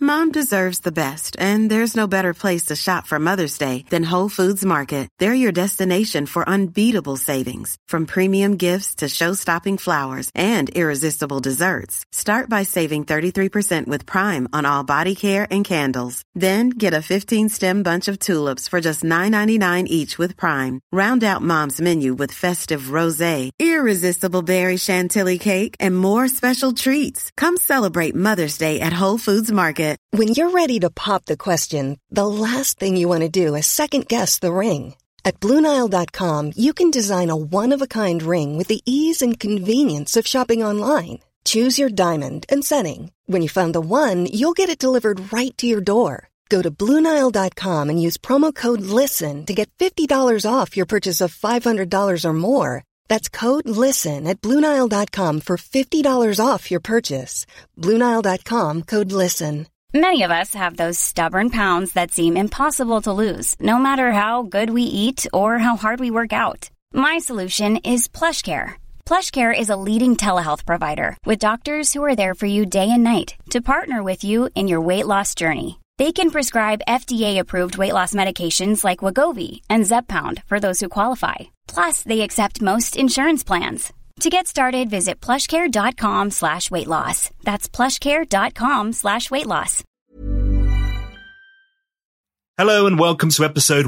Mom deserves the best, and there's no better place to shop for Mother's Day than Whole Foods Market. They're your destination for unbeatable savings, from premium gifts to show-stopping flowers and irresistible desserts. Start by saving 33% with Prime on all body care and candles. Then get a 15-stem bunch of tulips for just $9.99 each with Prime. Round out Mom's menu with festive rosé, irresistible berry chantilly cake, and more special treats. Come celebrate Mother's Day at Whole Foods Market. When you're ready to pop the question, the last thing you want to do is second-guess the ring. At BlueNile.com, you can design a one-of-a-kind ring with the ease and convenience of shopping online. Choose your diamond and setting. When you find the one, you'll get it delivered right to your door. Go to BlueNile.com and use promo code LISTEN to get $50 off your purchase of $500 or more. That's code LISTEN at BlueNile.com for $50 off your purchase. BlueNile.com, code LISTEN. Many of us have those stubborn pounds that seem impossible to lose, no matter how good we eat or how hard we work out. My solution is PlushCare. PlushCare is a leading telehealth provider with doctors who are there for you day and night to partner with you in your weight loss journey. They can prescribe FDA-approved weight loss medications like Wegovy and Zepbound for those who qualify. Plus, they accept most insurance plans. To get started, visit plushcare.com/weightloss. That's plushcare.com/weightloss. Hello and welcome to episode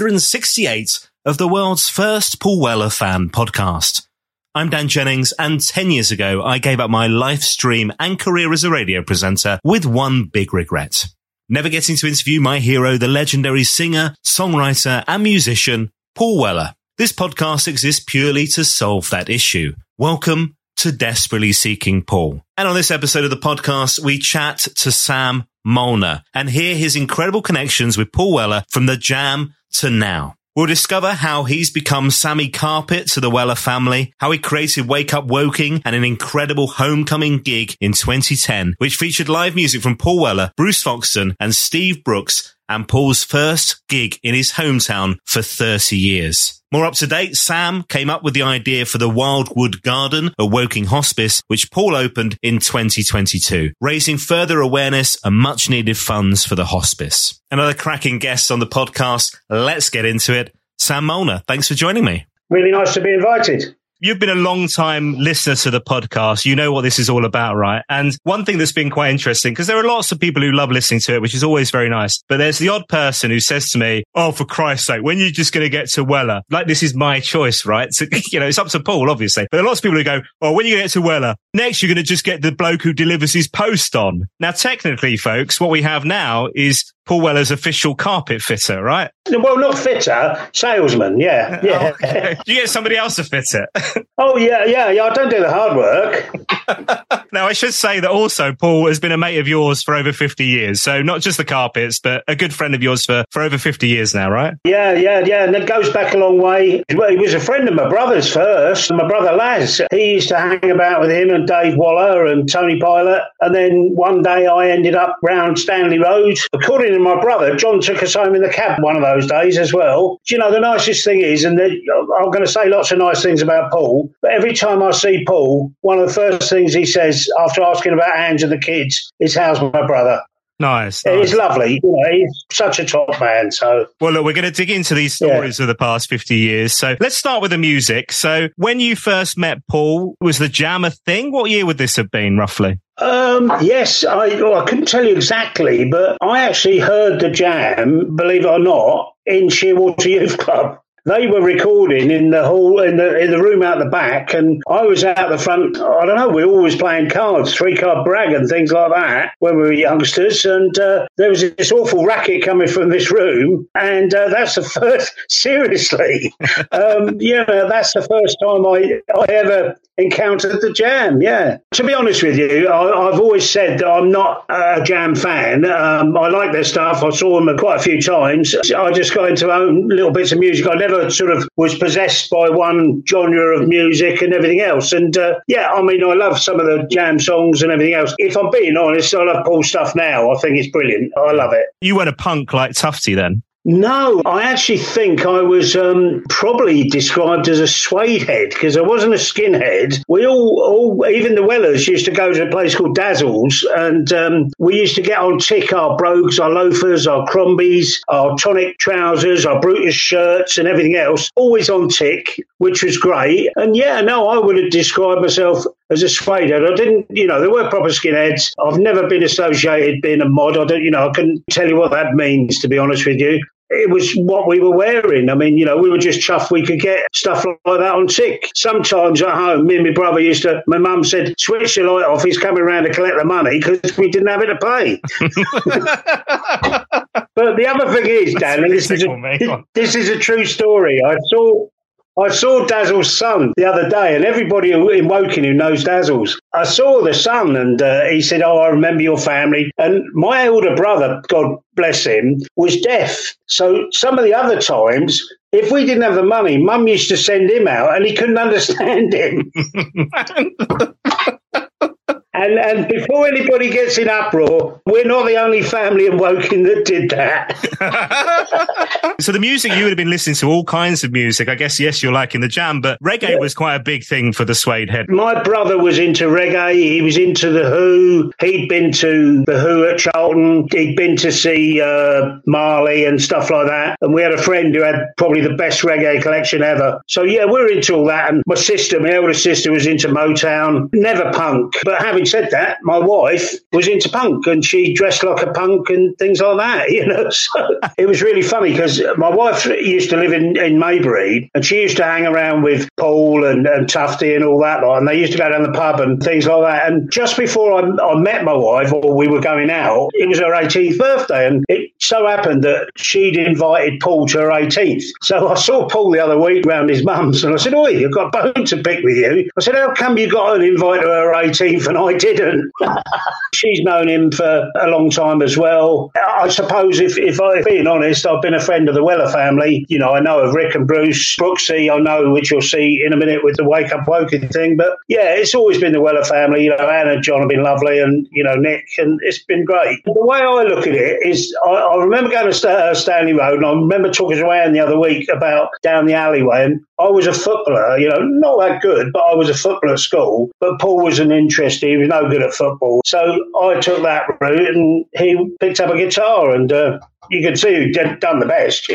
168 of the world's first Paul Weller fan podcast. I'm Dan Jennings, and 10 years ago, I gave up my life stream and career as a radio presenter with one big regret. Never getting to interview my hero, the legendary singer, songwriter, and musician, Paul Weller. This podcast exists purely to solve that issue. Welcome to Desperately Seeking Paul. And on this episode of the podcast, we chat to Sam Molnar and hear his incredible connections with Paul Weller from the Jam to now. We'll discover how he's become Sammy Carpet to the Weller family, how he created Wake Up Woking and an incredible homecoming gig in 2010, which featured live music from Paul Weller, Bruce Foxton and Steve Brooks, and Paul's first gig in his hometown for 30 years. More up to date, Sam came up with the idea for the Wildwood Garden, a Woking hospice, which Paul opened in 2022, raising further awareness and much needed funds for the hospice. Another cracking guest on the podcast. Let's get into it. Sam Molnar, thanks for joining me. Really nice to be invited. You've been a long-time listener to the podcast. You know what this is all about, right? And one thing that's been quite interesting, because there are lots of people who love listening to it, which is always very nice. But there's the odd person who says to me, oh, for Christ's sake, when are you just going to get to Weller? Like, this is my choice, right? So, it's up to Paul, obviously. But there are lots of people who go, oh, when are you going to get to Weller? Next, you're going to just get the bloke who delivers his post on. Now, technically, folks, what we have now is Paul Weller's official carpet fitter, right? Well, not fitter, salesman, yeah. Oh, okay. You get somebody else to fit it. Oh, yeah, I don't do the hard work. Now, I should say that also Paul has been a mate of yours for over 50 years. So not just the carpets, but a good friend of yours for over 50 years now, right? Yeah. And it goes back a long way. Well, he was a friend of my brother's first. My brother Laz, he used to hang about with him and Dave Waller and Tony Pilot. And then one day I ended up round Stanley Road. According to my brother, John took us home in the cab one of those days as well. Do you know, the nicest thing is, and I'm going to say lots of nice things about Paul, but every time I see Paul, one of the first things he says after asking about Ange and the kids is, how's my brother? Nice. It's lovely. He's such a top man. So, well, look, we're going to dig into these stories of the past 50 years. So let's start with the music. So when you first met Paul, was the Jam a thing? What year would this have been, roughly? Yes, I couldn't tell you exactly, but I actually heard the Jam, believe it or not, in Shearwater Youth Club. They were recording in the hall, in the room out the back, and I was out the front. I don't know, we were always playing cards, 3-card brag and things like that when we were youngsters, and there was this awful racket coming from this room, and that's the first, seriously, that's the first time I ever encountered the Jam, yeah. To be honest with you, I've always said that I'm not a Jam fan. I like their stuff. I saw them quite a few times. I just got into own little bits of music. I never sort of was possessed by one genre of music and everything else. And I love some of the Jam songs and everything else. If I'm being honest, I love Paul's stuff now. I think it's brilliant. I love it. You went a punk like Tufty then? No, I actually think I was probably described as a suede head because I wasn't a skinhead. We all, even the Wellers, used to go to a place called Dazzles, and we used to get on tick our brogues, our loafers, our Crombies, our tonic trousers, our Brutus shirts and everything else, always on tick, which was great. And yeah, no, I would have described myself as a suede head. I didn't, there were proper skinheads. I've never been associated being a mod. I couldn't tell you what that means, to be honest with you. It was what we were wearing. I mean, we were just chuffed we could get stuff like that on tick. Sometimes at home, me and my brother my mum said, switch the light off, he's coming around to collect the money because we didn't have it to pay. But the other thing is, Dan, and this is a true story. I saw Dazzle's son the other day, and everybody in Woking who knows Dazzle's, I saw the son, and he said, I remember your family. And my elder brother, God bless him, was deaf. So some of the other times, if we didn't have the money, Mum used to send him out, and he couldn't understand him. And before anybody gets in uproar, we're not the only family in Woking that did that. So the music, you would have been listening to all kinds of music. I guess, yes, you're liking the Jam, but reggae was quite a big thing for the suede head. My brother was into reggae. He was into The Who. He'd been to The Who at Charlton. He'd been to see Marley and stuff like that. And we had a friend who had probably the best reggae collection ever. So, yeah, we're into all that. And my elder sister, was into Motown. Never punk. But having said that, my wife was into punk and she dressed like a punk and things like that, So it was really funny because my wife used to live in Maybury and she used to hang around with Paul and Tufty and all that lot, and they used to go down the pub and things like that. And just before I met my wife, or we were going out, it was her 18th birthday, and it so happened that she'd invited Paul to her 18th. So I saw Paul the other week round his mum's and I said, "Oi, I've got a bone to pick with you." I said, "How come you got an invite to her 18th and I didn't?" She's known him for a long time as well. I suppose if I'm being honest, I've been a friend of the Weller family. I know of Rick and Bruce, Brooksy, I know, which you'll see in a minute with the Wake Up Woking thing. But yeah, it's always been the Weller family. Anne and John have been lovely, and Nick, and it's been great. The way I look at it is, I remember going to Stanley Road, and I remember talking to Anne the other week about down the alleyway, and I was a footballer, not that good, but I was a footballer at school. But Paul wasn't interested; he was no good at football. So I took that route, and he picked up a guitar, and you could see who'd done the best,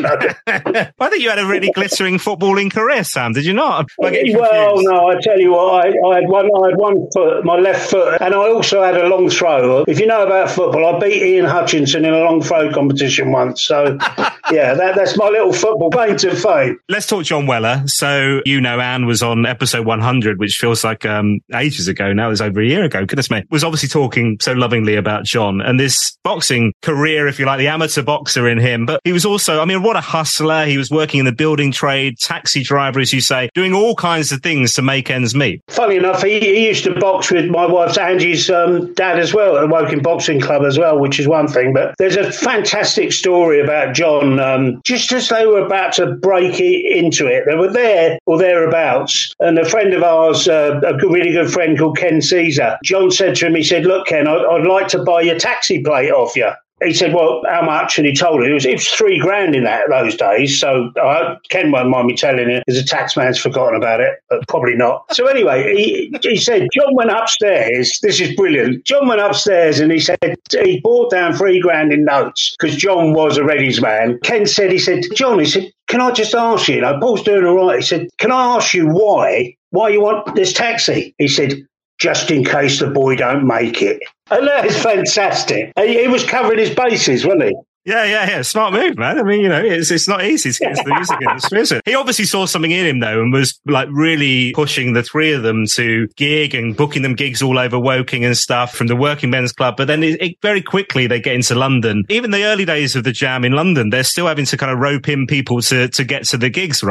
I think you had a really glittering footballing career, Sam, did you not? Well, no, I tell you what, I had one foot, my left foot, and I also had a long throw. If you know about football, I beat Ian Hutchinson in a long throw competition once. So, yeah, that's my little football claim to fame. Let's talk John Weller. So, Anne was on episode 100, which feels like ages ago now. It was over a year ago. Goodness me. Was obviously talking so lovingly about John and this boxing career, if you like, the amateur boxer in him. But he was also, what a hustler. He was working in the building trade, taxi driver, as you say, doing all kinds of things to make ends meet. Funny enough, he used to box with my wife's Angie's dad as well, at the Woking Boxing Club as well, which is one thing. But there's a fantastic story about John. Just as they were about to break into it, they were there or thereabouts, and a friend of ours, a really good friend called Ken Caesar, John said to him, he said, "Look, Ken, I'd like to buy your taxi plate off you." He said, "Well, how much?" And he told him it was $3,000 in those days. So Ken won't mind me telling you, as a tax man's forgotten about it, but probably not. So anyway, he said, John went upstairs. This is brilliant. John went upstairs and he said he brought down $3,000 in notes because John was a readies man. Ken said, John, "Can I just ask you, Paul's doing all right." He said, "Can I ask you why you want this taxi?" He said, "Just in case the boy don't make it." And that is fantastic. He was covering his bases, wasn't he? Yeah. Smart move, man. It's not easy to get into the music industry, is it? He obviously saw something in him, though, and was really pushing the three of them to gig and booking them gigs all over Woking and stuff from the Working Men's Club. But then very quickly they get into London. Even the early days of the Jam in London, they're still having to kind of rope in people to get to the gigs, right?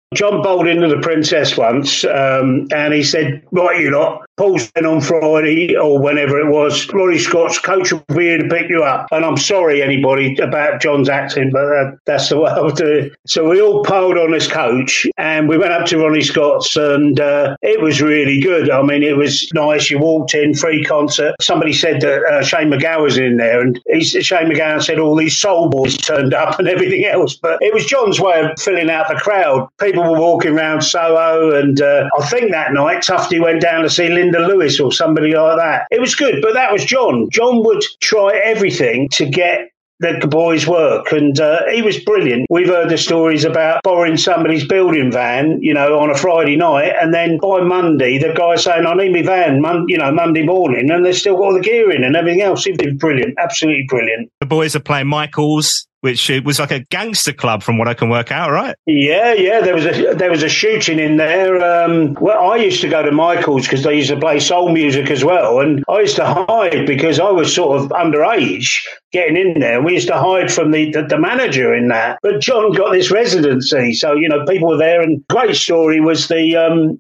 John bowled into the Princess once, and he said, right, you lot, Paul's in on Friday, or whenever it was, Ronnie Scott's coach will be here to pick you up. And I'm sorry, anybody, about John's acting, but that's the way I'll do it. So we all piled on this coach, and we went up to Ronnie Scott's, and it was really good. I mean, it was nice. You walked in, free concert. Somebody said that Shane McGowan was in there, and Shane McGowan said all these soul boys turned up and everything else. But it was John's way of filling out the crowd. People were walking around Soho, and I think that night Tufty went down to see Linda Lewis or somebody like that. It was good, but that was John. John would try everything to get the boys' work, and he was brilliant. We've heard the stories about borrowing somebody's building van, on a Friday night, and then by Monday, the guy saying, I need my van, Monday morning, and they've still got all the gear in and everything else. He was brilliant, absolutely brilliant. The boys are playing Michael's, which was like a gangster club from what I can work out, right? Yeah. There was a shooting in there. I used to go to Michael's because they used to play soul music as well. And I used to hide because I was sort of underage getting in there. We used to hide from the manager in that. But John got this residency. So, people were there. And great story was the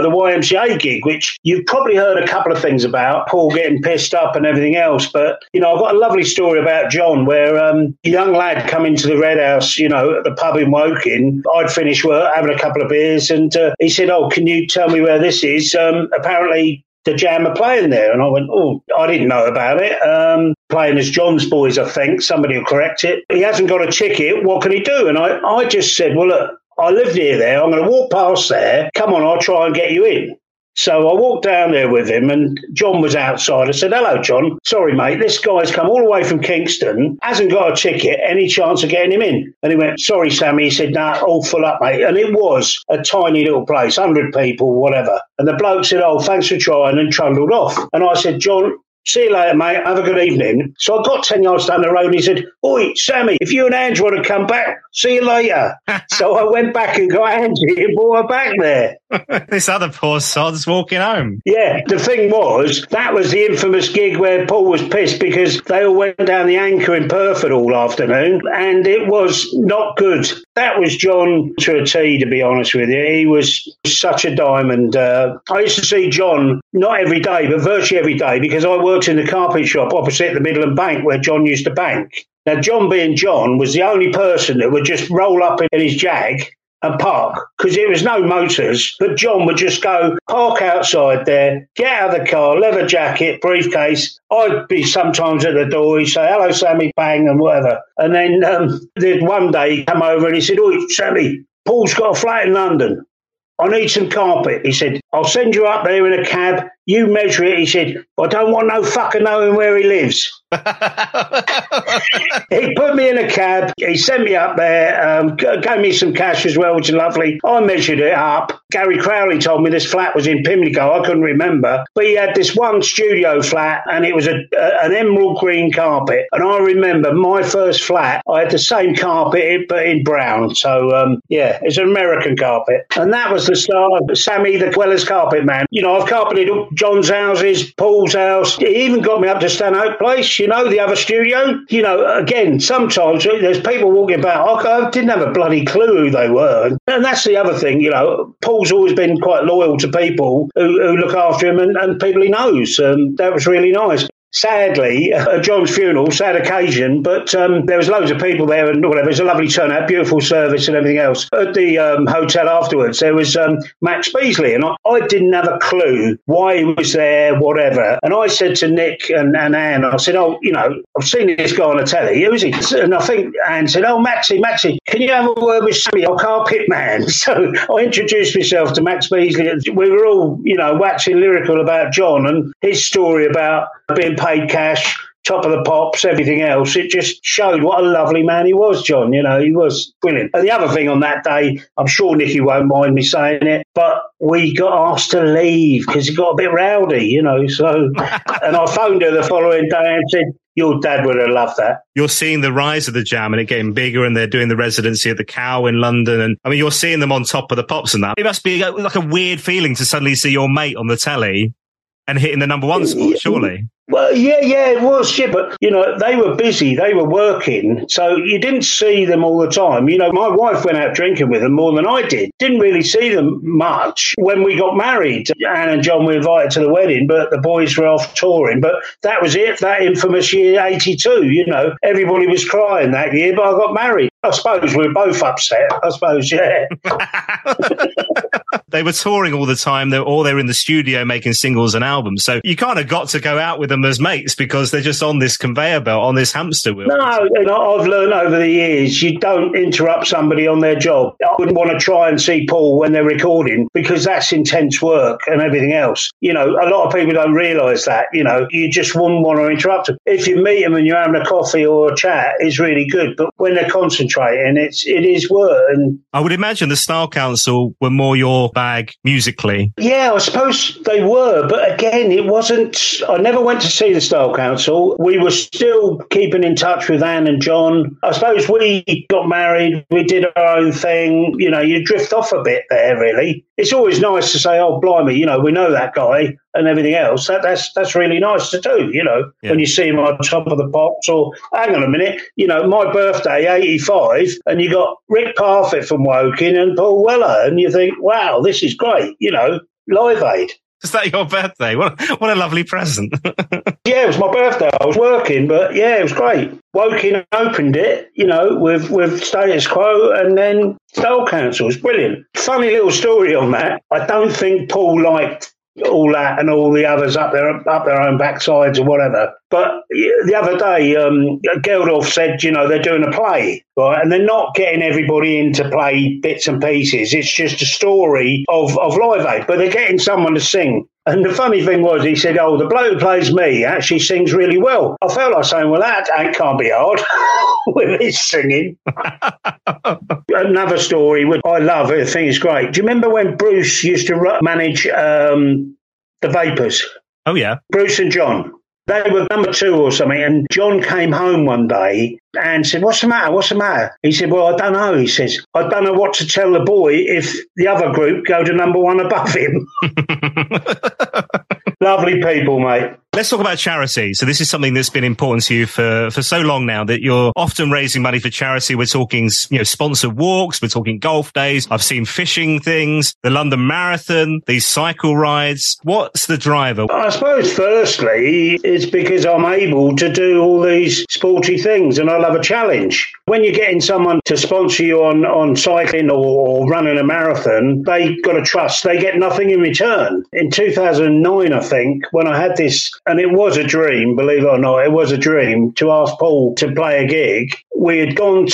YMCA gig, which you've probably heard a couple of things about, Paul getting pissed up and everything else. But, I've got a lovely story about John where a young lad come into the Red House, at the pub in Woking. I'd finished work, having a couple of beers, and he said, can you tell me where this is? Apparently the Jam are playing there. And I went, I didn't know about it. Playing as John's Boys, I think. Somebody will correct it. He hasn't got a ticket. What can he do? And I just said, well, look, I live near there. I'm going to walk past there. Come on, I'll try and get you in. So I walked down there with him, and John was outside. I said, hello, John. Sorry, mate, this guy's come all the way from Kingston, hasn't got a ticket. Any chance of getting him in? And he went, sorry, Sammy. He said, nah, all full up, mate. And it was a tiny little place, 100 people, whatever. And the bloke said, thanks for trying, and trundled off. And I said, John, see you later, mate. Have a good evening. So I got 10 yards down the road, and he said, oi, Sammy, if you and Ange want to come back, see you later. So I went back and got Angie and brought her back there. This other poor sod's walking home. Yeah, the thing was, that was the infamous gig where Paul was pissed because they all went down the Anchor in Perford all afternoon, and it was not good. That was John to a T, to be honest with you. He was such a diamond. I used to see John, not every day, but virtually every day, because I worked in the carpet shop opposite the Midland Bank where John used to bank. Now, John being John was the only person that would just roll up in his Jag and park, because there was no motors, but John would just go park outside there, get out of the car, leather jacket, briefcase. I'd be sometimes at the door, he'd say, hello, Sammy, bang, and whatever. And then one day he'd come over and he said, oh, Sammy, Paul's got a flat in London. I need some carpet. He said, I'll send you up there in a cab. You measure it. He said, I don't want no fucker knowing where he lives. He put me in a cab. He sent me up there, gave me some cash as well, which is lovely. I measured it up. Gary Crowley told me this flat was in Pimlico. I couldn't remember. But he had this one studio flat, and it was an emerald green carpet. And I remember my first flat, I had the same carpet, but in brown. So, it's an American carpet. And that was the start of Sammy the Queller's Carpet Man. I've carpeted up John's houses, Paul's house. He even got me up to Stanhope Place, the other studio. Again, sometimes there's people walking about, I didn't have a bloody clue who they were. And that's the other thing, Paul's always been quite loyal to people who look after him and people he knows. That was really nice. Sadly, at John's funeral, sad occasion, but there was loads of people there and whatever. It was a lovely turnout, beautiful service and everything else. At the hotel afterwards, there was Max Beasley, and I didn't have a clue why he was there, whatever. And I said to Nick and Anne, I said, I've seen this guy on the telly. Who is he? And I think Anne said, Maxie, can you have a word with Sammy, our carpet man? So I introduced myself to Max Beasley. We were all, waxing lyrical about John and his story about being paid cash, top of the pops, everything else. It just showed what a lovely man he was, John. He was brilliant. And the other thing on that day, I'm sure Nicky won't mind me saying it, but we got asked to leave because it got a bit rowdy, so. And I phoned her the following day and said, your dad would have loved that. You're seeing the rise of the Jam and it getting bigger, and they're doing the residency at the Cow in London. And I mean, you're seeing them on top of the pops and that. It must be like a weird feeling to suddenly see your mate on the telly and hitting the number one spot, surely. Well, yeah, it was, yeah, but, they were busy, they were working, so you didn't see them all the time. My wife went out drinking with them more than I did. Didn't really see them much. When we got married, Anne and John were invited to the wedding, but the boys were off touring, but that was it, that infamous year 82, Everybody was crying that year, but I got married. I suppose we were both upset, yeah. They were touring all the time, or they were in the studio making singles and albums. So you kind of got to go out with them as mates because they're just on this conveyor belt, on this hamster wheel. No, I've learned over the years, you don't interrupt somebody on their job. I wouldn't want to try and see Paul when they're recording because that's intense work and everything else. A lot of people don't realise that, you just wouldn't want to interrupt them. If you meet them and you're having a coffee or a chat, it's really good. But when they're concentrating, it is work. And I would imagine the Style Council were more your bag musically. Yeah, I suppose they were, but again, it wasn't. I never went to see the Style Council. We were still keeping in touch with Anne and John. I suppose we got married, we did our own thing. You drift off a bit there, really. It's always nice to say, oh, blimey, we know that guy and everything else. That's really nice to do, when you see him on top of the pops or, hang on a minute, my birthday, 85, and you got Rick Parfitt from Woking and Paul Weller, and you think, wow, this is great, Live Aid. Is that your birthday? What a lovely present. Yeah, it was my birthday. I was working, but yeah, it was great. Woking opened it, with Status Quo and then Style Council. It was brilliant. Funny little story on that. I don't think Paul liked all that and all the others up their own backsides or whatever. But the other day, Geldof said, they're doing a play, right? And they're not getting everybody in to play bits and pieces. It's just a story of Live Aid, but they're getting someone to sing. And the funny thing was, he said, oh, the bloke who plays me actually sings really well. I felt like saying, well, that can't be hard with his singing. Another story, which I love, I think it's great. Do you remember when Bruce used to manage the Vapors? Oh, yeah. Bruce and John. They were number 2 or something, and John came home one day and said, what's the matter? He said, well, I don't know. He says, I don't know what to tell the boy if the other group go to number 1 above him. Lovely people, mate. Let's talk about charity. So this is something that's been important to you for so long now, that you're often raising money for charity. We're talking, sponsored walks. We're talking golf days. I've seen fishing things, the London Marathon, these cycle rides. What's the driver? I suppose firstly, it's because I'm able to do all these sporty things and I love a challenge. When you're getting someone to sponsor you on cycling or running a marathon, they got to trust they get nothing in return. In 2009, I think, when I had this, and it was a dream, believe it or not, it was a dream to ask Paul to play a gig. We had gone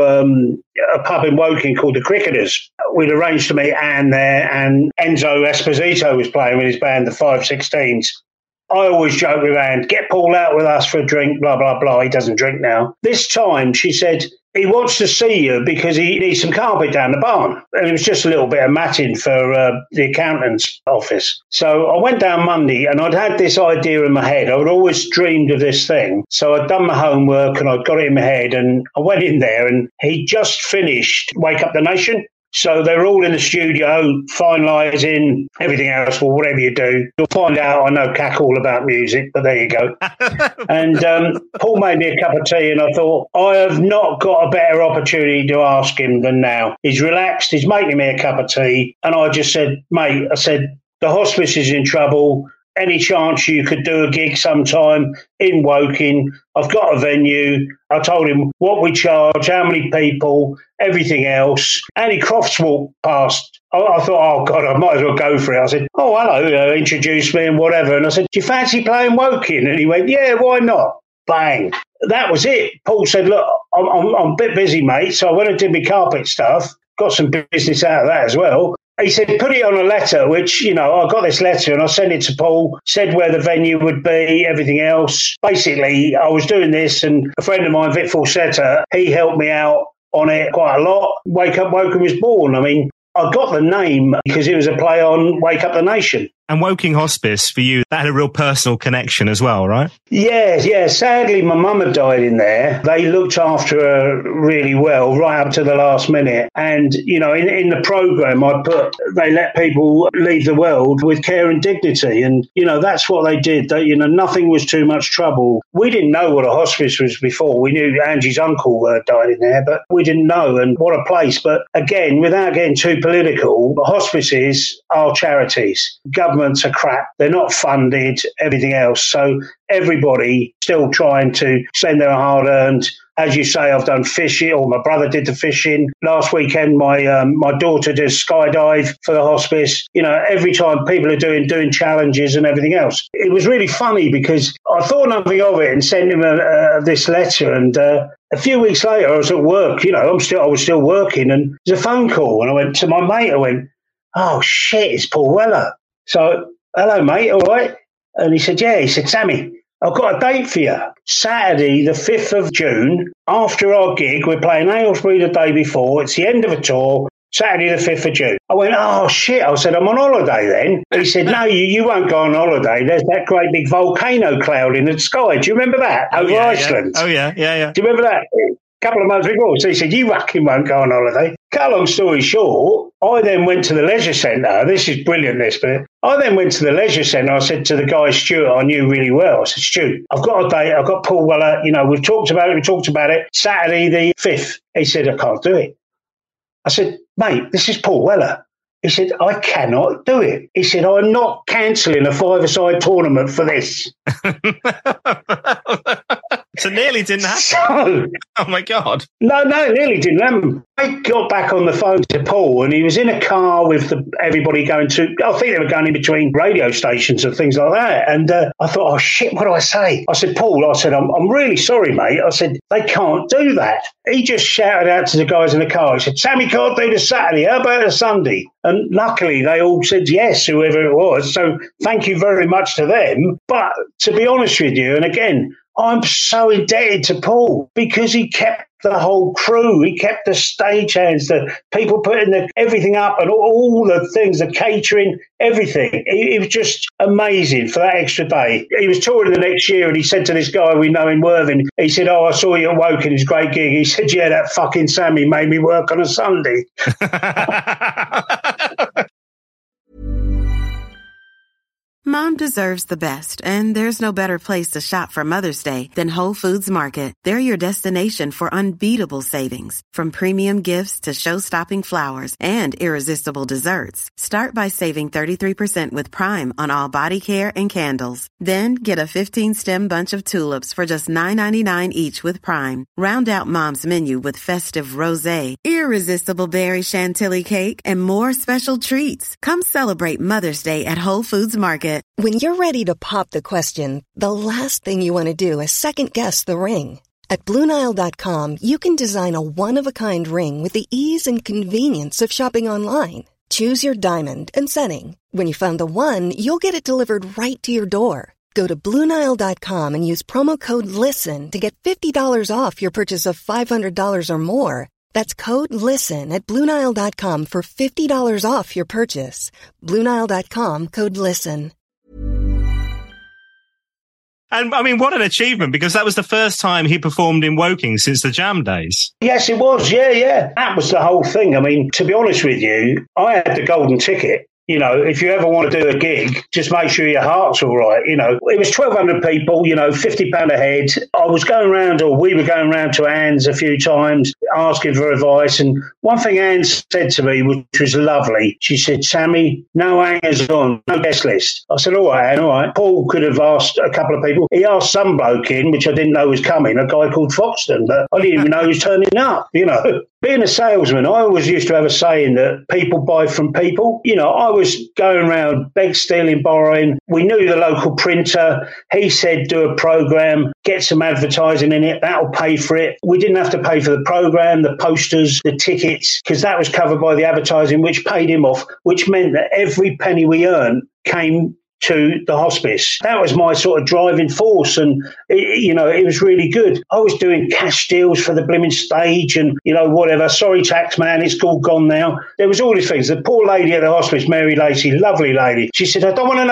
to a pub in Woking called the Cricketers. We'd arranged to meet Anne there, and Enzo Esposito was playing with his band, the 516s. I always joke with Anne, get Paul out with us for a drink, blah, blah, blah. He doesn't drink now. This time, she said, he wants to see you because he needs some carpet down the barn. And it was just a little bit of matting for the accountant's office. So I went down Monday and I'd had this idea in my head. I'd always dreamed of this thing. So I'd done my homework and I'd got it in my head and I went in there and he'd just finished Wake Up the Nation. So they're all in the studio, finalising everything else, or whatever you do. You'll find out I know cack all about music, but there you go. And Paul made me a cup of tea, and I thought, I have not got a better opportunity to ask him than now. He's relaxed, he's making me a cup of tea, and I just said, mate, the hospice is in trouble. Any chance you could do a gig sometime in Woking? I've got a venue. I told him what we charge, how many people, everything else. Andy Crofts walked past. I thought, oh, God, I might as well go for it. I said, oh, hello, introduce me and whatever. And I said, do you fancy playing Woking? And he went, yeah, why not? Bang. That was it. Paul said, look, I'm a bit busy, mate. So I went and did my carpet stuff. Got some business out of that as well. He said, put it on a letter, which, I got this letter and I sent it to Paul, said where the venue would be, everything else. Basically, I was doing this and a friend of mine, Vic Falsetta, he helped me out on it quite a lot. Wake Up Woking was born. I mean, I got the name because it was a play on Wake Up the Nation. And Woking Hospice, for you, that had a real personal connection as well, right? Yeah. Sadly, my mum had died in there. They looked after her really well right up to the last minute. And, you know, in the programme, they let people leave the world with care and dignity. And, you know, that's what they did. You know, nothing was too much trouble. We didn't know what a hospice was before. We knew Angie's uncle died in there, but we didn't know. And what a place. But again, without getting too political, hospices are charities. Governments are crap. They're not funded, everything else. So everybody still trying to spend their hard-earned. As you say, I've done fishing, or my brother did the fishing. Last weekend, my daughter did skydive for the hospice. You know, every time people are doing challenges and everything else. It was really funny because I thought nothing of it and sent him this letter. And a few weeks later, I was at work. You know, I was still working, and there's a phone call. And I went to my mate. I went, "Oh shit, it's Paul Weller." So, "Hello, mate. All right?" And he said, "Yeah." He said, "Sammy, I've got a date for you. Saturday, the 5th of June, after our gig. We're playing Aylesbury the day before. It's the end of a tour. Saturday, the 5th of June. I went, "Oh, shit." I said, "I'm on holiday then." He said, "No, you won't go on holiday. There's that great big volcano cloud in the sky. Do you remember that? Over Iceland." Yeah. Oh, yeah. Do you remember that? A couple of months before. So he said, "You fucking won't go on holiday." Cut a long story short, I then went to the leisure centre. This is brilliant, but I then went to the leisure centre. I said to the guy, Stuart, I knew really well. I said, "Stu, I've got a date. I've got Paul Weller. You know, we've talked about it. Saturday the 5th. He said, "I can't do it." I said, "Mate, this is Paul Weller." He said, "I cannot do it." He said, "I'm not cancelling a five-a-side tournament for this." So nearly didn't happen. Oh, my God. No, nearly didn't happen. I got back on the phone to Paul, and he was in a car with everybody going to, I think they were going in between radio stations and things like that. And I thought, "Oh, shit, what do I say?" I said, "Paul," I said, I'm really sorry, mate." I said, "They can't do that." He just shouted out to the guys in the car. He said, "Sammy can't do the Saturday. How about the Sunday?" And luckily, they all said yes, whoever it was. So thank you very much to them. But to be honest with you, and again, I'm so indebted to Paul because he kept the whole crew. He kept the stagehands, the people putting everything up and all the things, the catering, everything. It was just amazing for that extra day. He was touring the next year and he said to this guy we know in Worthing, he said, "Oh, I saw you at Woking, it's a great gig." He said, "Yeah, that fucking Sammy made me work on a Sunday." Mom deserves the best, and there's no better place to shop for Mother's Day than Whole Foods Market. They're your destination for unbeatable savings, from premium gifts to show-stopping flowers and irresistible desserts. Start by saving 33% with Prime on all body care and candles. Then get a 15-stem bunch of tulips for just $9.99 each with Prime. Round out Mom's menu with festive rosé, irresistible berry chantilly cake, and more special treats. Come celebrate Mother's Day at Whole Foods Market. When you're ready to pop the question, the last thing you want to do is second-guess the ring. At BlueNile.com, you can design a one-of-a-kind ring with the ease and convenience of shopping online. Choose your diamond and setting. When you find the one, you'll get it delivered right to your door. Go to BlueNile.com and use promo code LISTEN to get $50 off your purchase of $500 or more. That's code LISTEN at BlueNile.com for $50 off your purchase. BlueNile.com, code LISTEN. And I mean, what an achievement, because that was the first time he performed in Woking since the Jam days. Yes, it was. Yeah. That was the whole thing. I mean, to be honest with you, I had the golden ticket. You know, if you ever want to do a gig, just make sure your heart's all right. You know, it was 1,200 people, you know, £50 a head. I was going round, or we were going round to Anne's a few times, asking for advice. And one thing Anne said to me, which was lovely, she said, "Sammy, no hangers on, no guest list." I said, "All right, Anne, all right." Paul could have asked a couple of people. He asked some bloke in, which I didn't know was coming, a guy called Foxton, but I didn't even know he was turning up, you know. Being a salesman, I always used to have a saying that people buy from people. You know, I was going around beg, stealing, borrowing. We knew the local printer. He said, "Do a program, get some advertising in it. That'll pay for it." We didn't have to pay for the program, the posters, the tickets, because that was covered by the advertising, which paid him off, which meant that every penny we earned came to the hospice. That was my sort of driving force, and it was really good. I was doing cash deals for the blimmin' stage and, whatever. Sorry, tax man, it's all gone now. There was all these things. The poor lady at the hospice, Mary Lacey, lovely lady, she said, I don't want to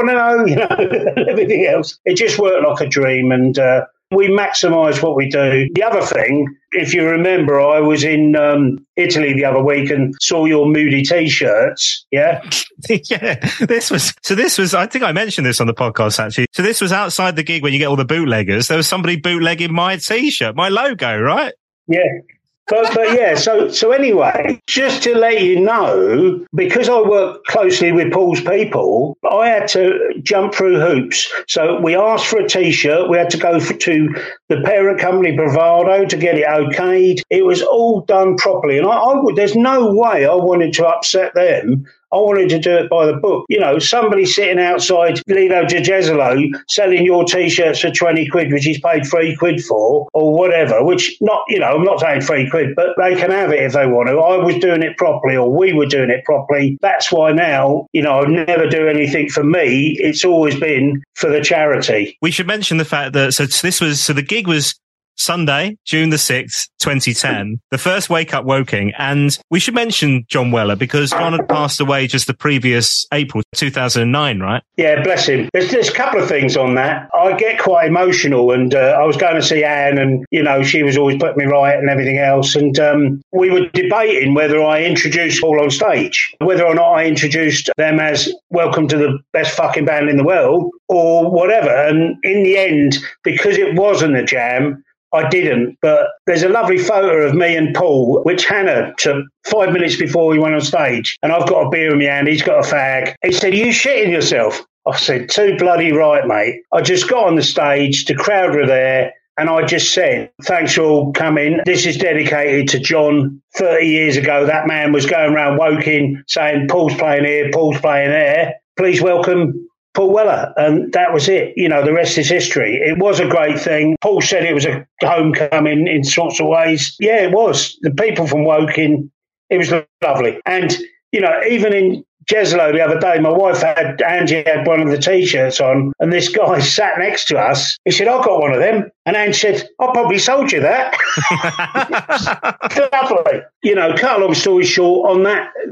know, everything else. It just worked like a dream, and we maximise what we do. The other thing, if you remember, I was in Italy the other week and saw your Moody T-shirts, yeah? Yeah, this was, I think I mentioned this on the podcast, actually. So this was outside the gig when you get all the bootleggers. There was somebody bootlegging my T-shirt, my logo, right? Yeah. But yeah, so anyway, just to let you know, because I work closely with Paul's people, I had to jump through hoops. So we asked for a T-shirt. We had to go to the parent company Bravado to get it okayed. It was all done properly. And there's no way I wanted to upset them. I wanted to do it by the book. Somebody sitting outside Lido di Jesolo selling your T-shirts for 20 quid, which he's paid 3 quid for, or whatever, which I'm not saying 3 quid, but they can have it if they want to. I was doing it properly, or we were doing it properly. That's why now, I never do anything for me. It's always been for the charity. We should mention the fact that, so the gig was Sunday, June the 6th, 2010, the first Wake Up Woking. And we should mention John Weller because John had passed away just the previous April 2009, right? Yeah, bless him. There's a couple of things on that. I get quite emotional, and I was going to see Anne, and, she was always putting me right and everything else. And we were debating whether I introduced Paul on stage, whether or not I introduced them as welcome to the best fucking band in the world or whatever. And in the end, because it wasn't a jam, I didn't, but there's a lovely photo of me and Paul, which Hannah took 5 minutes before we went on stage. And I've got a beer in my hand, he's got a fag. He said, "Are you shitting yourself?" I said, "Too bloody right, mate." I just got on the stage, the crowd were there, and I just said, "Thanks for all coming. This is dedicated to John. 30 years ago, that man was going around Woking saying, Paul's playing here, Paul's playing there. Please welcome Paul Weller." And that was it. The rest is history. It was a great thing. Paul said it was a homecoming in sorts of ways. Yeah, it was. The people from Woking, it was lovely. And, even in Jesolo the other day, my wife Angie had one of the T-shirts on, and this guy sat next to us. He said, "I've got one of them." And Ange said, "I probably sold you that." Lovely. Cut a long story short, on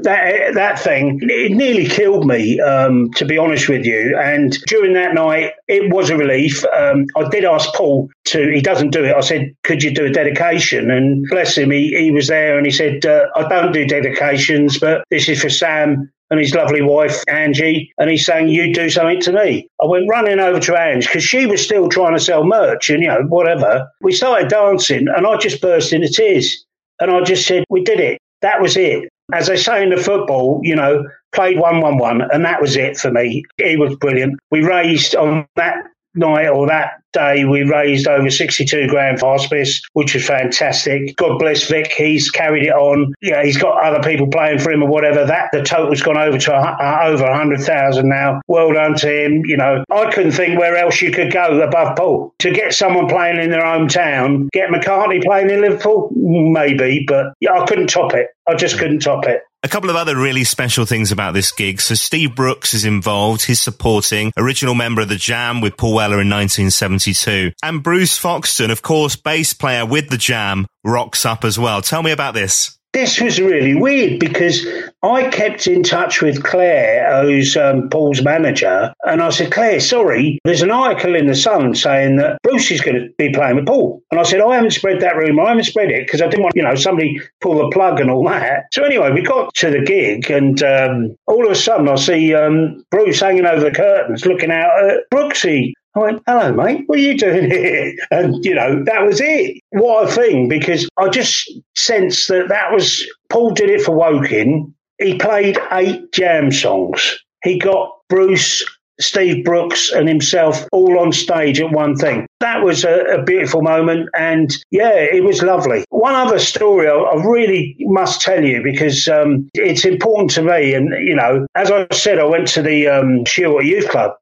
that thing, it nearly killed me, to be honest with you. And during that night, it was a relief. I did ask Paul he doesn't do it. I said, "Could you do a dedication?" And bless him, he was there, and he said, "I don't do dedications, but this is for Sam and his lovely wife, Angie," and he's saying, "You do something to me." I went running over to Ange because she was still trying to sell merch and, whatever. We started dancing and I just burst into tears. And I just said, "We did it. That was it." As they say in the football, played 1-1-1, and that was it for me. It was brilliant. We raised on that night or that day, we raised over 62 grand for hospice, which was fantastic. God bless Vic. He's carried it on. Yeah, he's got other people playing for him or whatever. The total's gone over to over 100,000 now. Well done to him. I couldn't think where else you could go above Paul. To get someone playing in their hometown, get McCartney playing in Liverpool, maybe, but I couldn't top it. I just couldn't top it. A couple of other really special things about this gig. So Steve Brooks is involved. He's supporting, original member of the Jam with Paul Weller in 1972. And Bruce Foxton, of course, bass player with the Jam, rocks up as well. Tell me about this. This was really weird because I kept in touch with Claire, who's Paul's manager, and I said, "Claire, sorry, there's an article in The Sun saying that Bruce is going to be playing with Paul." And I said, "I haven't spread that rumour, I haven't spread it because I didn't want, somebody pull the plug and all that." So anyway, we got to the gig and all of a sudden I see Bruce hanging over the curtains looking out at Brooksy. I went, "Hello, mate, what are you doing here?" And, that was it. What a thing, because I just sensed that was, Paul did it for Woking. He played 8 Jam songs. He got Bruce, Steve Brooks and himself all on stage at one thing. That was a beautiful moment, and yeah, it was lovely. One other story I really must tell you because it's important to me, and as I said, I went to the Shearwater Youth Club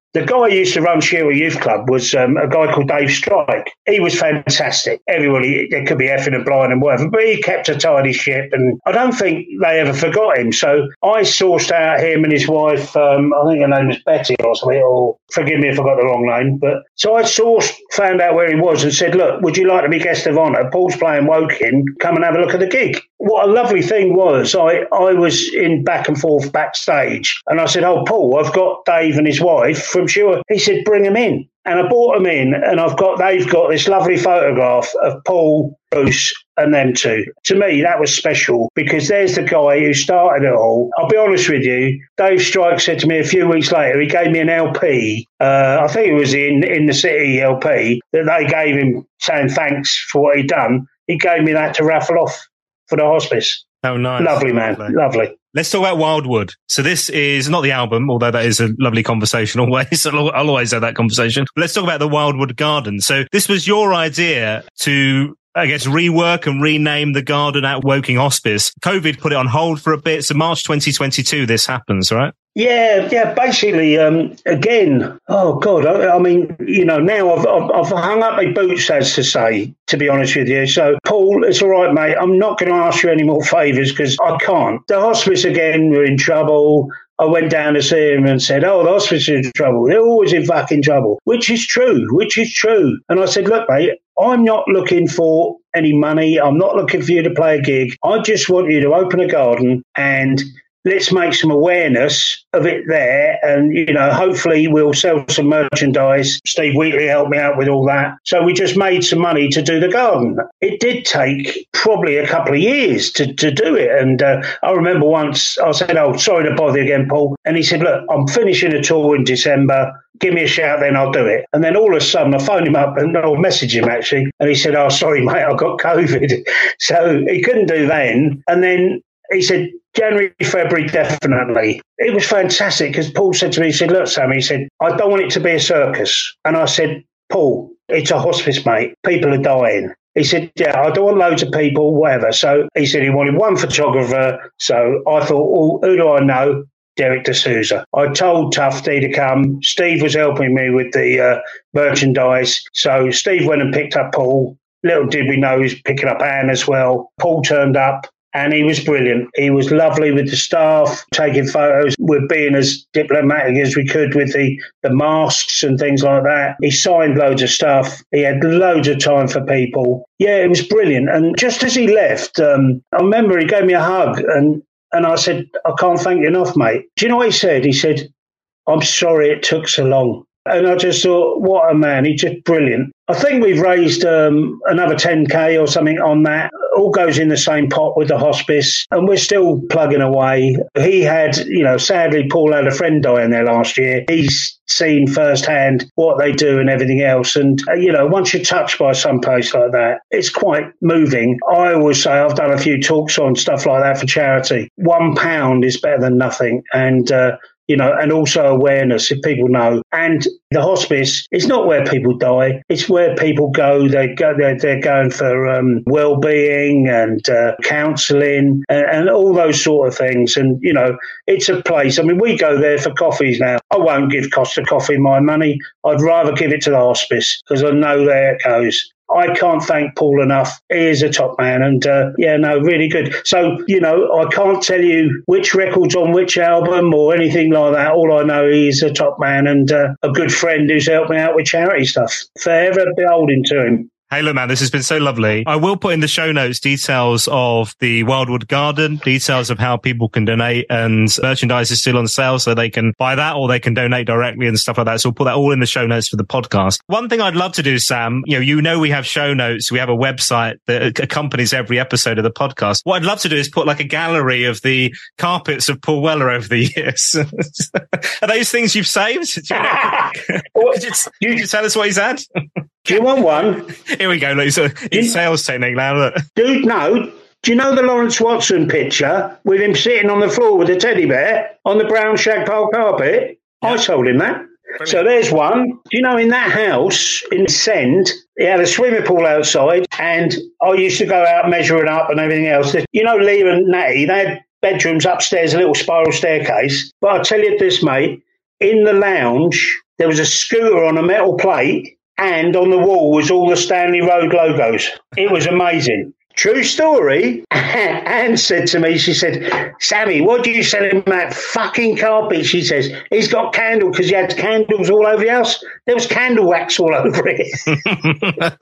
The guy who used to run Shearwell Youth Club was a guy called Dave Strike. He was fantastic. Everybody, they could be effing and blind and whatever, but he kept a tidy ship, and I don't think they ever forgot him. So I sourced out him and his wife, I think her name was Betty or something, or forgive me if I got the wrong name. But so I found out where he was and said, look, would you like to be guest of honour? Paul's playing Woking, come and have a look at the gig. What a lovely thing was, I was in back and forth backstage, and I said, oh, Paul, I've got Dave and his wife from Shearwell. He said, bring them in. And I brought them in, and they've got this lovely photograph of Paul, Bruce, and them two. To me, that was special, because there's the guy who started it all. I'll be honest with you, Dave Strike said to me a few weeks later, he gave me an LP, I think it was in the City LP, that they gave him saying thanks for what he'd done. He gave me that to raffle off for the hospice. Oh, nice. Lovely, man. Lovely. Let's talk about Wildwood. So this is not the album, although that is a lovely conversation always. I'll always have that conversation. But let's talk about the Wildwood Garden. So this was your idea to, I guess, rework and rename the garden at Woking Hospice. COVID put it on hold for a bit. So March 2022, this happens, right? Yeah. Basically, again, oh God, I mean, now I've hung up my boots, as to say, to be honest with you. So, Paul, it's all right, mate. I'm not going to ask you any more favours because I can't. The hospice again were in trouble. I went down to see him and said, oh, the hospice is in trouble. They're always in fucking trouble, which is true. And I said, look, mate, I'm not looking for any money. I'm not looking for you to play a gig. I just want you to open a garden and let's make some awareness of it there, and, hopefully we'll sell some merchandise. Steve Wheatley helped me out with all that. So we just made some money to do the garden. It did take probably a couple of years to do it. And I remember once I said, oh, sorry to bother you again, Paul. And he said, look, I'm finishing a tour in December. Give me a shout, then I'll do it. And then all of a sudden I phoned him up and I'll message him actually. And he said, oh, sorry, mate, I got COVID. So he couldn't do then. And then he said, January, February, definitely. It was fantastic because Paul said to me, he said, look, Sam, he said, I don't want it to be a circus. And I said, Paul, it's a hospice, mate. People are dying. He said, yeah, I don't want loads of people, whatever. So he said he wanted one photographer. So I thought, well, who do I know? Derek D'Souza. I told Tufty to come. Steve was helping me with the merchandise. So Steve went and picked up Paul. Little did we know he was picking up Anne as well. Paul turned up. And he was brilliant. He was lovely with the staff, taking photos. We're being as diplomatic as we could with the masks and things like that. He signed loads of stuff. He had loads of time for people. Yeah, it was brilliant. And just as he left, I remember he gave me a hug and I said, I can't thank you enough, mate. Do you know what he said? He said, I'm sorry it took so long. And I just thought, what a man. He's just brilliant. I think we've raised another 10K or something on that. All goes in the same pot with the hospice, and we're still plugging away. He had, sadly, Paul had a friend die in there last year. He's seen firsthand what they do and everything else. And, once you're touched by some place like that, it's quite moving. I always say I've done a few talks on stuff like that for charity. £1 is better than nothing. And, and also awareness, if people know. And the hospice is not where people die. It's where people go. They're going for well-being and counselling and all those sort of things. And, it's a place. I mean, we go there for coffees now. I won't give Costa Coffee my money. I'd rather give it to the hospice because I know there it goes. I can't thank Paul enough. He is a top man and, really good. So, I can't tell you which record's on which album or anything like that. All I know he's a top man and a good friend who's helped me out with charity stuff. Forever beholden to him. Hey, look, man, this has been so lovely. I will put in the show notes details of the Wildwood Garden, details of how people can donate, and merchandise is still on sale, so they can buy that or they can donate directly and stuff like that. So we'll put that all in the show notes for the podcast. One thing I'd love to do, Sam, we have show notes. We have a website that accompanies every episode of the podcast. What I'd love to do is put like a gallery of the carpets of Paul Weller over the years. Are those things you've saved? Could you tell us what he's had? Do you want one? Here we go. Look, it's sales technique now. Look. Dude, no. Do you know the Lawrence Watson picture with him sitting on the floor with a teddy bear on the brown shag pole carpet? Yeah. I sold him that. Brilliant. So there's one. Do you know in that house in Send, he had a swimming pool outside and I used to go out measuring up and everything else. Lee and Natty, they had bedrooms upstairs, a little spiral staircase. But I'll tell you this, mate, in the lounge, there was a scooter on a metal plate, and on the wall was all the Stanley Road logos. It was amazing. True story. Anne said to me, she said, Sammy, what do you sell him that fucking carpet? She says, he's got candles because he had candles all over the house. There was candle wax all over it.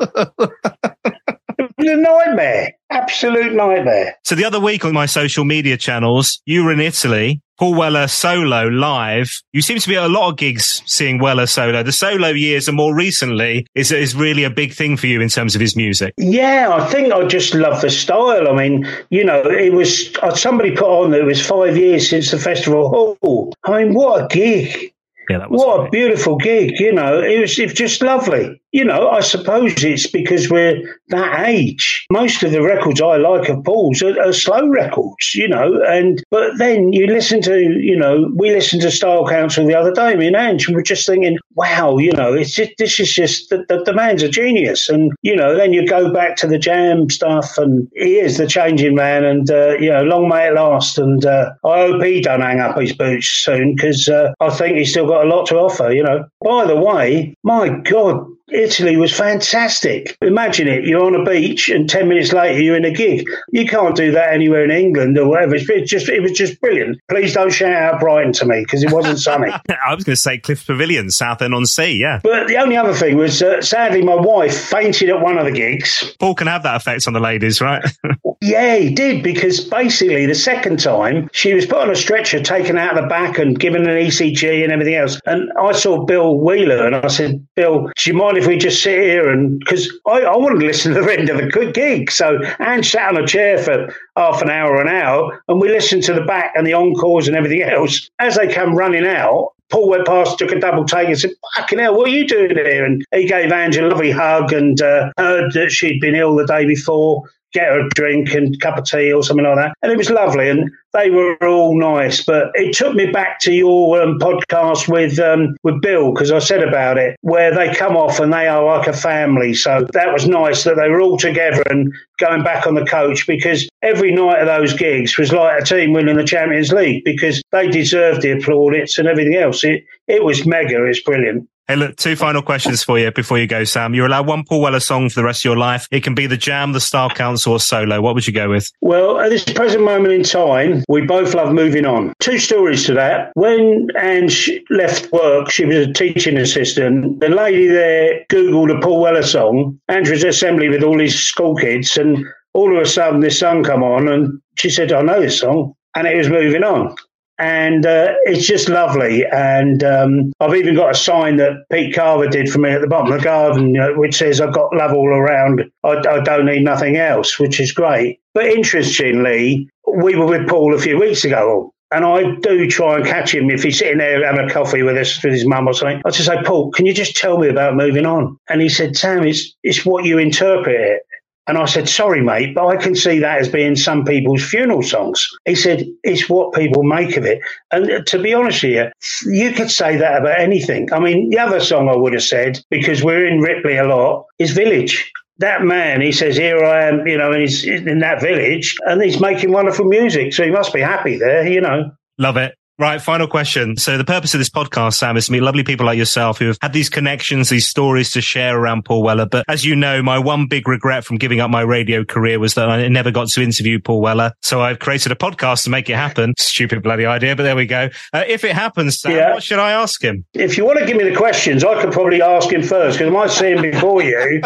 It was a nightmare. Absolute nightmare. So the other week on my social media channels, you were in Italy. Paul Weller solo live. You seem to be at a lot of gigs seeing Weller solo. The solo years and more recently is really a big thing for you in terms of his music. Yeah, I think I just love the style. I mean, you know, it was, somebody put on that it was 5 years since the Festival Hall. I mean, what a gig. Yeah, that was what great. A beautiful gig, you know. It was just lovely. You know, I suppose it's because we're that age. Most of the records I like of Paul's are slow records, you know. But then you listen to, you know, we listened to Style Council the other day, me and Ange, and we're just thinking, wow, you know, this is just, the man's a genius. And, you know, then you go back to the Jam stuff, and he is the changing man, and, you know, long may it last. And I hope he don't hang up his boots soon, because I think he's still got a lot to offer, you know. By the way, my God, Italy was fantastic. Imagine it, you're on a beach and 10 minutes later you're in a gig. You can't do that anywhere in England or whatever. It was just brilliant. Please don't shout out Brighton to me because it wasn't sunny. I was going to say Cliffs Pavilion, Southend-on-Sea, yeah. But the only other thing was, sadly, my wife fainted at one of the gigs. Paul can have that effect on the ladies, right? Yeah, he did, because basically the second time she was put on a stretcher, taken out of the back and given an ECG and everything else. And I saw Bill Wheeler and I said, Bill, do you mind if we just sit here? And because I wanted to listen to the end of the gig. So Anne sat on a chair for half an hour, and we listened to the back and the encores and everything else. As they come running out, Paul went past, took a double take and said, fucking hell, what are you doing here? And he gave Ange a lovely hug and heard that she'd been ill the day before, get her a drink and a cup of tea or something like that. And it was lovely, and they were all nice. But it took me back to your podcast with Bill, because I said about it, where they come off and they are like a family. So that was nice that they were all together and going back on the coach, because every night of those gigs was like a team winning the Champions League, because they deserved the plaudits and everything else. It was mega. It's brilliant. Hey, look, two final questions for you before you go, Sam. You're allowed one Paul Weller song for the rest of your life. It can be the Jam, the Style Council, or solo. What would you go with? Well, at this present moment in time, we both love Moving On. Two stories to that. When Ange left work, she was a teaching assistant. The lady there Googled a Paul Weller song. Ange was at assembly with all his school kids, and all of a sudden this song come on, and she said, I know this song. And it was Moving On. And it's just lovely. And I've even got a sign that Pete Carver did for me at the bottom of the garden, which says, I've got love all around. I don't need nothing else, which is great. But interestingly, we were with Paul a few weeks ago, and I do try and catch him if he's sitting there having a coffee with us, with his mum or something. I just say, Paul, can you just tell me about Moving On? And he said, Sam, it's what you interpret it. And I said, sorry, mate, but I can see that as being some people's funeral songs. He said, it's what people make of it. And to be honest with you, you could say that about anything. I mean, the other song I would have said, because we're in Ripley a lot, is Village. That man, he says, here I am, and he's in that village, and he's making wonderful music. So he must be happy there, Love it. Right, final question. So the purpose of this podcast, Sam, is to meet lovely people like yourself who have had these connections, these stories to share around Paul Weller. But as you know, my one big regret from giving up my radio career was that I never got to interview Paul Weller. So I've created a podcast to make it happen. Stupid bloody idea, but there we go. If it happens, Sam, What should I ask him? If you want to give me the questions, I could probably ask him first, because I might see him before you.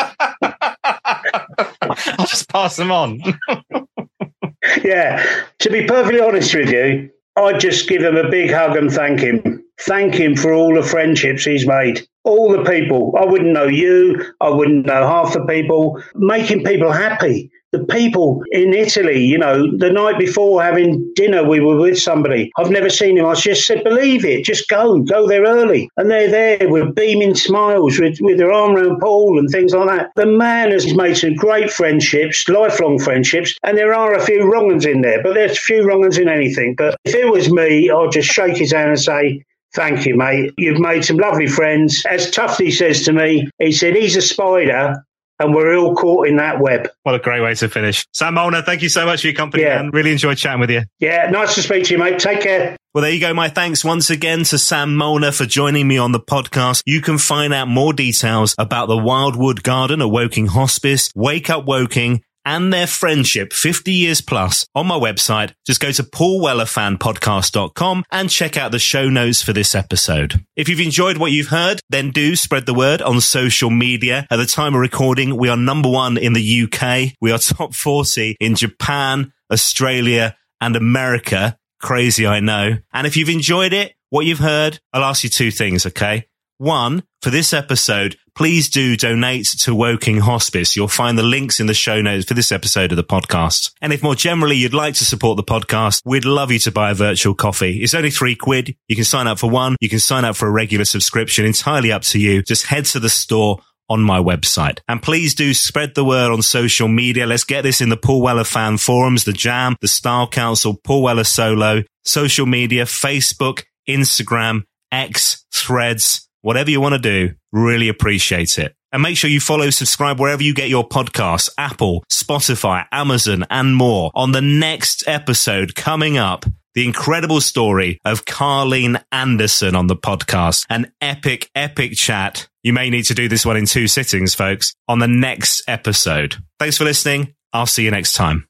I'll just pass them on. Yeah. To be perfectly honest with you, I'd just give him a big hug and thank him. Thank him for all the friendships he's made. All the people. I wouldn't know you. I wouldn't know half the people. Making people happy. The people in Italy, the night before having dinner, we were with somebody. I've never seen him. I just said, believe it. Just go there early. And they're there with beaming smiles, with their arm around Paul and things like that. The man has made some great friendships, lifelong friendships, and there are a few wrong ones in there, but there's a few wrong ones in anything. But if it was me, I'd just shake his hand and say, thank you, mate. You've made some lovely friends. As Tufty says to me, he said, he's a spider and we're all caught in that web. What a great way to finish. Sam Molnar, thank you so much for your company, man. Really enjoyed chatting with you. Yeah, nice to speak to you, mate. Take care. Well, there you go. My thanks once again to Sam Molnar for joining me on the podcast. You can find out more details about the Wildwood Garden at Woking Hospice, Wake Up Woking, and their friendship 50 years plus on my website. Just go to paulwellerfanpodcast.com and check out the show notes for this episode. If you've enjoyed what you've heard, then do spread the word on social media. At the time of recording, we are number 1 in the UK. We are top 40 in Japan, Australia, and America. Crazy, I know. And if you've enjoyed it, what you've heard, I'll ask you 2 things, okay? 1, for this episode, please do donate to Woking Hospice. You'll find the links in the show notes for this episode of the podcast. And if more generally you'd like to support the podcast, we'd love you to buy a virtual coffee. It's only £3. You can sign up for one. You can sign up for a regular subscription. Entirely up to you. Just head to the store on my website. And please do spread the word on social media. Let's get this in the Paul Weller fan forums, the Jam, the Style Council, Paul Weller Solo, social media, Facebook, Instagram, X, Threads, whatever you want to do. Really appreciate it. And make sure you follow, subscribe wherever you get your podcasts, Apple, Spotify, Amazon, and more. On the next episode coming up, the incredible story of Carleen Anderson on the podcast. An epic, epic chat. You may need to do this one in 2 sittings, folks, on the next episode. Thanks for listening. I'll see you next time.